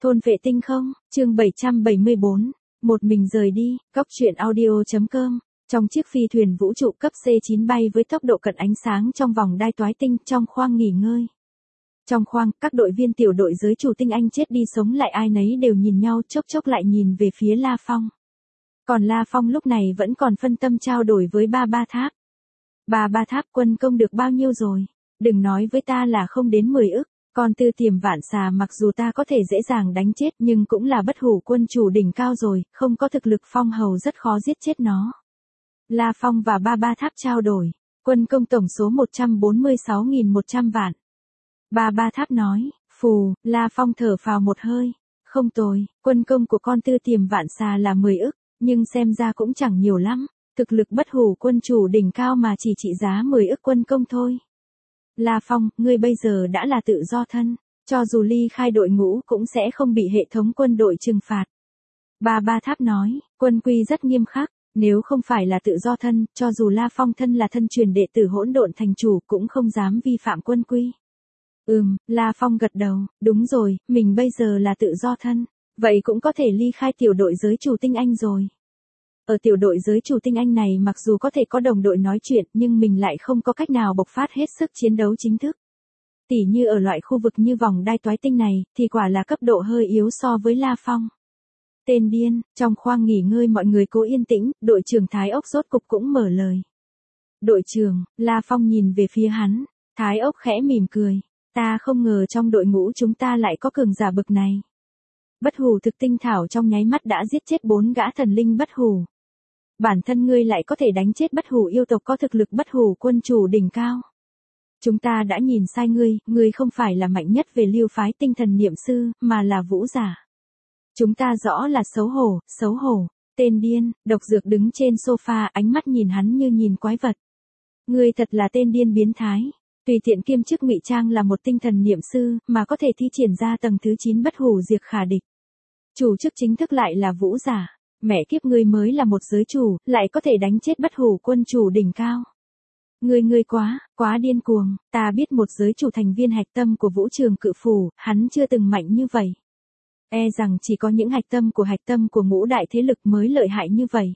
Thôn vệ tinh không, chương 774, một mình rời đi, góc truyện audio.com. Trong chiếc phi thuyền vũ trụ cấp C9 bay với tốc độ cận ánh sáng trong vòng đai toái tinh trong khoang nghỉ ngơi. Trong khoang, các đội viên tiểu đội giới chủ tinh Anh chết đi sống lại ai nấy đều nhìn nhau chốc chốc lại nhìn về phía La Phong. Còn La Phong lúc này vẫn còn phân tâm trao đổi với Ba Tháp. Ba Tháp, quân công được bao nhiêu rồi? Đừng nói với ta là không đến 10 ức. Còn Tư Tiềm Vạn Xà mặc dù ta có thể dễ dàng đánh chết nhưng cũng là bất hủ quân chủ đỉnh cao rồi, không có thực lực phong hầu rất khó giết chết nó. La Phong và Ba Tháp trao đổi. Quân công tổng số 146.100 vạn. Ba Tháp nói, phù, La Phong thở phào một hơi. Không tồi, quân công của con Tư Tiềm Vạn Xà là 10 ức, nhưng xem ra cũng chẳng nhiều lắm. Thực lực bất hủ quân chủ đỉnh cao mà chỉ trị giá 10 ức quân công thôi. La Phong, ngươi bây giờ đã là tự do thân, cho dù ly khai đội ngũ cũng sẽ không bị hệ thống quân đội trừng phạt. Ba Tháp nói, quân quy rất nghiêm khắc, nếu không phải là tự do thân, cho dù La Phong thân là thân truyền đệ tử Hỗn Độn Thành Chủ cũng không dám vi phạm quân quy. La Phong gật đầu, đúng rồi, mình bây giờ là tự do thân, vậy cũng có thể ly khai tiểu đội giới chủ tinh Anh rồi. Ở tiểu đội giới chủ tinh Anh này mặc dù có thể có đồng đội nói chuyện nhưng mình lại không có cách nào bộc phát hết sức chiến đấu chính thức. Tỉ như ở loại khu vực như vòng đai toái tinh này thì quả là cấp độ hơi yếu so với La Phong. Tên điên, trong khoang nghỉ ngơi mọi người cố yên tĩnh, đội trưởng Thái Ốc rốt cục cũng mở lời. Đội trưởng, La Phong nhìn về phía hắn, Thái Ốc khẽ mỉm cười, ta không ngờ trong đội ngũ chúng ta lại có cường giả bực này. Bất hủ thực tinh thảo trong nháy mắt đã giết chết 4 gã thần linh bất hủ. Bản thân ngươi lại có thể đánh chết bất hủ yêu tộc có thực lực bất hủ quân chủ đỉnh cao. Chúng ta đã nhìn sai ngươi không phải là mạnh nhất về lưu phái tinh thần niệm sư, mà là vũ giả. Chúng ta rõ là xấu hổ, tên điên, độc dược đứng trên sofa ánh mắt nhìn hắn như nhìn quái vật. Ngươi thật là tên điên biến thái, tùy tiện kiêm chức ngụy trang là một tinh thần niệm sư, mà có thể thi triển ra tầng thứ 9 bất hủ diệt khả địch. Chủ chức chính thức lại là vũ giả. Mẹ kiếp, ngươi mới là một giới chủ, lại có thể đánh chết bất hủ quân chủ đỉnh cao. Ngươi quá điên cuồng, ta biết một giới chủ thành viên hạch tâm của vũ trường cự phủ, hắn chưa từng mạnh như vậy. E rằng chỉ có những hạch tâm của ngũ đại thế lực mới lợi hại như vậy.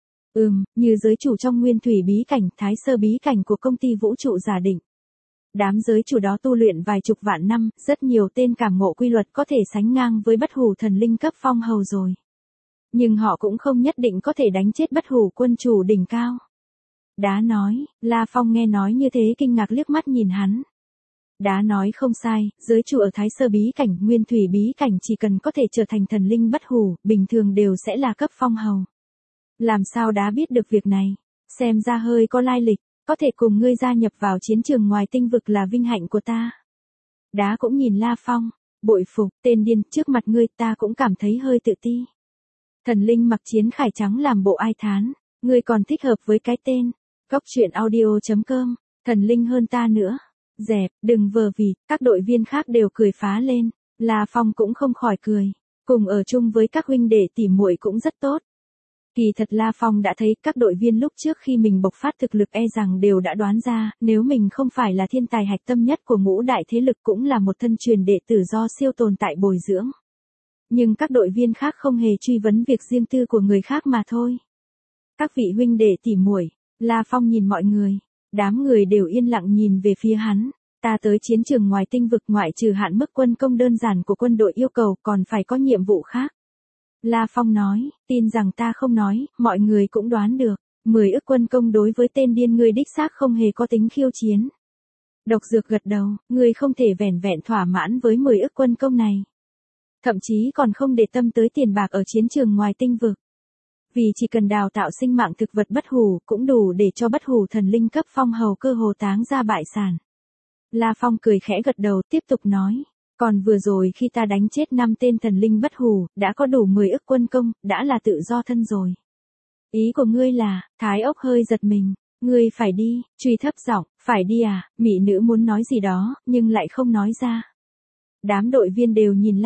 Như giới chủ trong nguyên thủy bí cảnh, thái sơ bí cảnh của công ty vũ trụ giả định. Đám giới chủ đó tu luyện vài chục vạn năm, rất nhiều tên cảm ngộ quy luật có thể sánh ngang với bất hủ thần linh cấp phong hầu rồi. Nhưng họ cũng không nhất định có thể đánh chết bất hủ quân chủ đỉnh cao. Đá nói, La Phong nghe nói như thế kinh ngạc liếc mắt nhìn hắn. Đá nói không sai, giới chủ ở thái sơ bí cảnh, nguyên thủy bí cảnh chỉ cần có thể trở thành thần linh bất hủ, bình thường đều sẽ là cấp phong hầu. Làm sao đá biết được việc này? Xem ra hơi có lai lịch, có thể cùng ngươi gia nhập vào chiến trường ngoài tinh vực là vinh hạnh của ta. Đá cũng nhìn La Phong, bội phục, tên điên, trước mặt ngươi ta cũng cảm thấy hơi tự ti. Thần linh mặc chiến khải trắng làm bộ ai thán, ngươi còn thích hợp với cái tên. Góc truyện audio.com, thần linh hơn ta nữa. Dẹp, đừng vờ vịt, các đội viên khác đều cười phá lên. La Phong cũng không khỏi cười, cùng ở chung với các huynh đệ tỉ muội cũng rất tốt. Kỳ thật La Phong đã thấy các đội viên lúc trước khi mình bộc phát thực lực e rằng đều đã đoán ra, nếu mình không phải là thiên tài hạch tâm nhất của ngũ đại thế lực cũng là một thân truyền đệ tử do siêu tồn tại bồi dưỡng. Nhưng các đội viên khác không hề truy vấn việc riêng tư của người khác mà thôi. Các vị huynh đệ tỉ muội, La Phong nhìn mọi người, đám người đều yên lặng nhìn về phía hắn. Ta tới chiến trường ngoài tinh vực ngoại trừ hạn mức quân công đơn giản của quân đội yêu cầu còn phải có nhiệm vụ khác. La Phong nói, tin rằng ta không nói, mọi người cũng đoán được, 10 ức quân công đối với tên điên ngươi đích xác không hề có tính khiêu chiến. Độc dược gật đầu, ngươi không thể vẻn vẹn thỏa mãn với 10 ức quân công này. Thậm chí còn không để tâm tới tiền bạc ở chiến trường ngoài tinh vực. Vì chỉ cần đào tạo sinh mạng thực vật bất hủ cũng đủ để cho bất hủ thần linh cấp phong hầu cơ hồ táng ra bại sản. La Phong cười khẽ gật đầu tiếp tục nói. Còn vừa rồi khi ta đánh chết 5 tên thần linh bất hủ, đã có đủ 10 ức quân công, đã là tự do thân rồi. Ý của ngươi là, Thái Ốc hơi giật mình, ngươi phải đi, truy thấp giọng, phải đi à, mỹ nữ muốn nói gì đó, nhưng lại không nói ra. Đám đội viên đều nhìn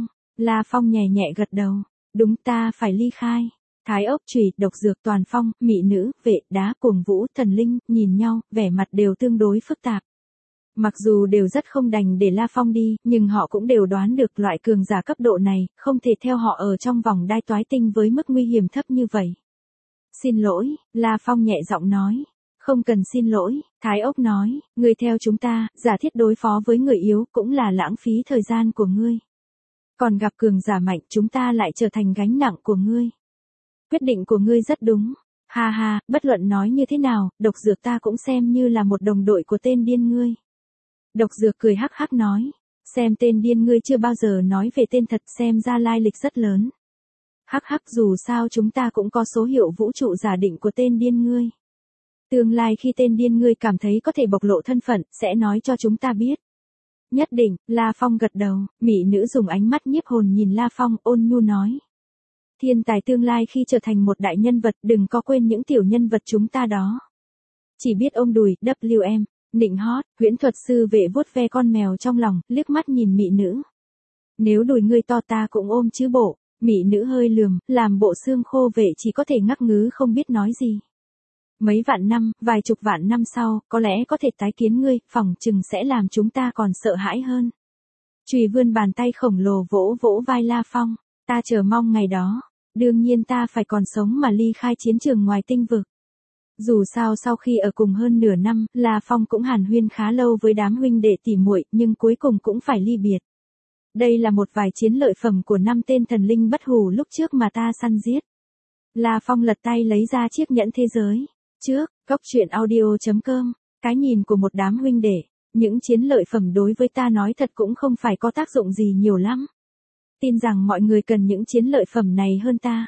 La Phong nhẹ nhẹ gật đầu, đúng ta phải ly khai. Thái Ốc, Trùy, Độc Dược, Toàn Phong, mỹ nữ, vệ, đá, cuồng vũ, thần linh, nhìn nhau, vẻ mặt đều tương đối phức tạp. Mặc dù đều rất không đành để La Phong đi, nhưng họ cũng đều đoán được loại cường giả cấp độ này, không thể theo họ ở trong vòng đai toái tinh với mức nguy hiểm thấp như vậy. Xin lỗi, La Phong nhẹ giọng nói. Không cần xin lỗi, Thái Ốc nói, ngươi theo chúng ta, giả thiết đối phó với người yếu cũng là lãng phí thời gian của ngươi. Còn gặp cường giả mạnh chúng ta lại trở thành gánh nặng của ngươi. Quyết định của ngươi rất đúng. Ha ha, bất luận nói như thế nào, độc dược ta cũng xem như là một đồng đội của tên điên ngươi. Độc dược cười hắc hắc nói. Xem tên điên ngươi chưa bao giờ nói về tên thật, xem ra lai lịch rất lớn. Hắc hắc, dù sao chúng ta cũng có số hiệu vũ trụ giả định của tên điên ngươi. Tương lai khi tên điên ngươi cảm thấy có thể bộc lộ thân phận, sẽ nói cho chúng ta biết. Nhất định, La Phong gật đầu, mỹ nữ dùng ánh mắt nhiếp hồn nhìn La Phong, ôn nhu nói. Thiên tài tương lai khi trở thành một đại nhân vật, đừng có quên những tiểu nhân vật chúng ta đó. Chỉ biết ôm đùi, WM, nịnh hót, huyễn thuật sư vệ vuốt ve con mèo trong lòng, liếc mắt nhìn mỹ nữ. Nếu đùi ngươi to ta cũng ôm chứ bộ, mỹ nữ hơi lườm, làm bộ xương khô vệ chỉ có thể ngắc ngứ không biết nói gì. Mấy vạn năm, vài chục vạn năm sau, có lẽ có thể tái kiến ngươi, phỏng chừng sẽ làm chúng ta còn sợ hãi hơn. Chùy vươn bàn tay khổng lồ vỗ vỗ vai La Phong, ta chờ mong ngày đó. Đương nhiên ta phải còn sống mà ly khai chiến trường ngoài tinh vực. Dù sao sau khi ở cùng hơn nửa năm, La Phong cũng hàn huyên khá lâu với đám huynh đệ tỉ muội, nhưng cuối cùng cũng phải ly biệt. Đây là một vài chiến lợi phẩm của 5 tên thần linh bất hủ lúc trước mà ta săn giết. La Phong lật tay lấy ra chiếc nhẫn thế giới. Trước, Cốc Truyện Audio.com, cái nhìn của một đám huynh đệ, những chiến lợi phẩm đối với ta nói thật cũng không phải có tác dụng gì nhiều lắm. Tin rằng mọi người cần những chiến lợi phẩm này hơn ta.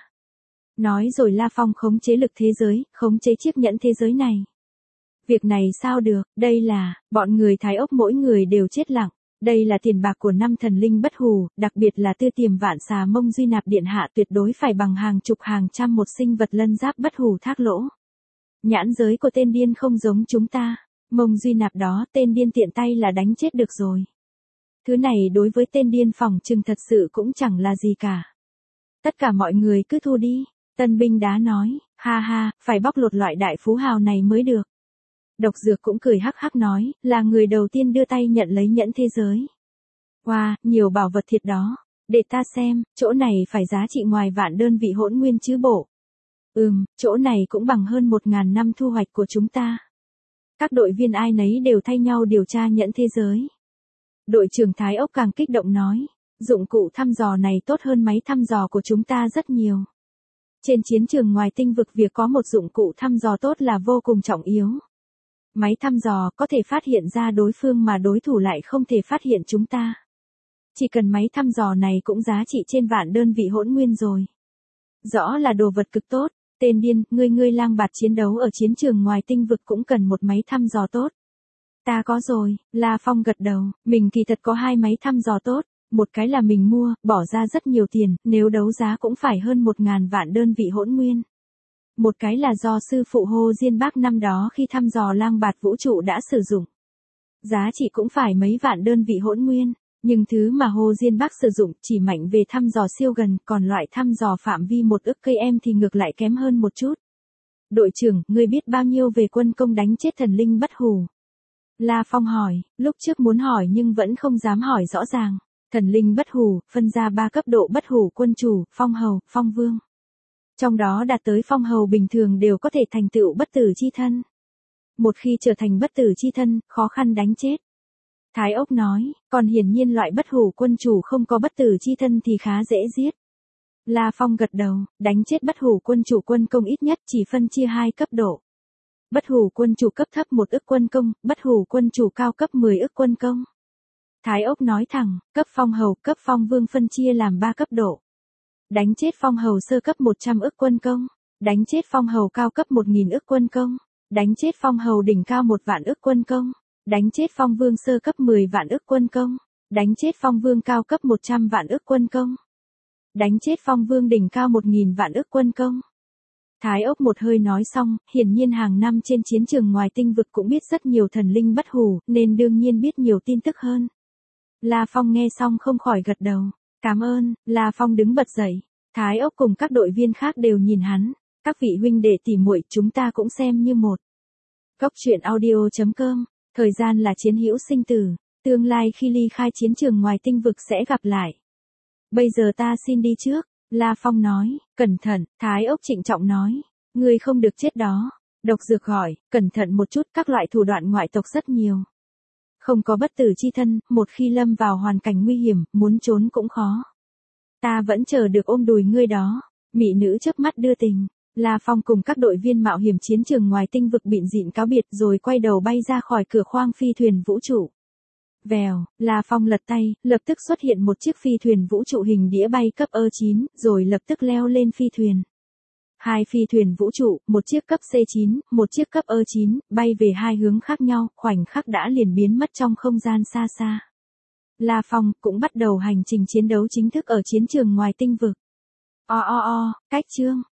Nói rồi La Phong khống chế lực thế giới, khống chế chiếc nhẫn thế giới này. Việc này sao được, đây là, bọn người Thái Ốc mỗi người đều chết lặng. Đây là tiền bạc của 5 thần linh bất hủ, đặc biệt là Tư Tiềm Vạn Xà Mông Duy Nạp điện hạ tuyệt đối phải bằng hàng chục hàng trăm một sinh vật lân giáp bất hủ thác lỗ. Nhãn giới của tên điên không giống chúng ta, Mông Duy Nạp đó tên điên tiện tay là đánh chết được rồi. Thứ này đối với tên điên phỏng chừng thật sự cũng chẳng là gì cả. Tất cả mọi người cứ thu đi, Tân binh đá nói, ha ha, phải bóc lột loại đại phú hào này mới được. Độc dược cũng cười hắc hắc nói, là người đầu tiên đưa tay nhận lấy nhẫn thế giới. Wow, nhiều bảo vật thiệt đó, để ta xem, chỗ này phải giá trị ngoài vạn đơn vị hỗn nguyên chứ bộ. Chỗ này cũng bằng hơn 1.000 năm thu hoạch của chúng ta. Các đội viên ai nấy đều thay nhau điều tra nhẫn thế giới. Đội trưởng Thái Ốc càng kích động nói, dụng cụ thăm dò này tốt hơn máy thăm dò của chúng ta rất nhiều. Trên chiến trường ngoài tinh vực việc có một dụng cụ thăm dò tốt là vô cùng trọng yếu. Máy thăm dò có thể phát hiện ra đối phương mà đối thủ lại không thể phát hiện chúng ta. Chỉ cần máy thăm dò này cũng giá trị trên vạn đơn vị hỗn nguyên rồi. Rõ là đồ vật cực tốt, tên điên, ngươi lang bạt chiến đấu ở chiến trường ngoài tinh vực cũng cần một máy thăm dò tốt. Ta có rồi, La Phong gật đầu, mình kỳ thật có 2 máy thăm dò tốt, một cái là mình mua, bỏ ra rất nhiều tiền, nếu đấu giá cũng phải hơn 1.000 vạn đơn vị hỗn nguyên. Một cái là do sư phụ Hồ Diên Bác năm đó khi thăm dò lang bạt vũ trụ đã sử dụng. Giá trị cũng phải mấy vạn đơn vị hỗn nguyên, nhưng thứ mà Hồ Diên Bác sử dụng chỉ mạnh về thăm dò siêu gần, còn loại thăm dò phạm vi 1 ức cây em thì ngược lại kém hơn một chút. Đội trưởng, ngươi biết bao nhiêu về quân công đánh chết thần linh bất hủ? La Phong hỏi, lúc trước muốn hỏi nhưng vẫn không dám hỏi rõ ràng. Thần linh bất hủ, phân ra 3 cấp độ bất hủ quân chủ, phong hầu, phong vương. Trong đó đạt tới phong hầu bình thường đều có thể thành tựu bất tử chi thân. Một khi trở thành bất tử chi thân, khó khăn đánh chết. Thái Ốc nói, còn hiển nhiên loại bất hủ quân chủ không có bất tử chi thân thì khá dễ giết. La Phong gật đầu, đánh chết bất hủ quân chủ quân công ít nhất chỉ phân chia 2 cấp độ. Bất hủ quân chủ cấp thấp 1 ức quân công, bất hủ quân chủ cao cấp 10 ức quân công. Thái Ốc nói thẳng, cấp phong hầu, cấp phong vương phân chia làm 3 cấp độ. Đánh chết phong hầu sơ cấp 100 ức quân công, đánh chết phong hầu cao cấp 1.000 ức quân công, đánh chết phong hầu đỉnh cao 1 vạn ức quân công, đánh chết phong vương sơ cấp 10 vạn ức quân công, đánh chết phong vương cao cấp 100 vạn ức quân công, đánh chết phong vương đỉnh cao 1.000 vạn ức quân công. Thái Ốc một hơi nói xong, hiển nhiên hàng năm trên chiến trường ngoài tinh vực cũng biết rất nhiều thần linh bất hủ, nên đương nhiên biết nhiều tin tức hơn. La Phong nghe xong không khỏi gật đầu. Cảm ơn, La Phong đứng bật dậy. Thái Ốc cùng các đội viên khác đều nhìn hắn. Các vị huynh đệ tỉ muội chúng ta cũng xem như một. Cốc Truyện Audio.com Thời gian là chiến hữu sinh tử, tương lai khi ly khai chiến trường ngoài tinh vực sẽ gặp lại. Bây giờ ta xin đi trước, La Phong nói, cẩn thận, Thái Ốc trịnh trọng nói, ngươi không được chết đó. Độc Dược hỏi, cẩn thận một chút, các loại thủ đoạn ngoại tộc rất nhiều. Không có bất tử chi thân, một khi lâm vào hoàn cảnh nguy hiểm, muốn trốn cũng khó. Ta vẫn chờ được ôm đùi ngươi đó. Mị nữ chớp mắt đưa tình. La Phong cùng các đội viên mạo hiểm chiến trường ngoài tinh vực bịn dịn cáo biệt rồi quay đầu bay ra khỏi cửa khoang phi thuyền vũ trụ. Vèo, La Phong lật tay, lập tức xuất hiện một chiếc phi thuyền vũ trụ hình đĩa bay cấp E9, rồi lập tức leo lên phi thuyền. Hai phi thuyền vũ trụ, một chiếc cấp C9, một chiếc cấp E9, bay về hai hướng khác nhau, khoảnh khắc đã liền biến mất trong không gian xa xa. La Phong cũng bắt đầu hành trình chiến đấu chính thức ở chiến trường ngoài tinh vực. Cách chương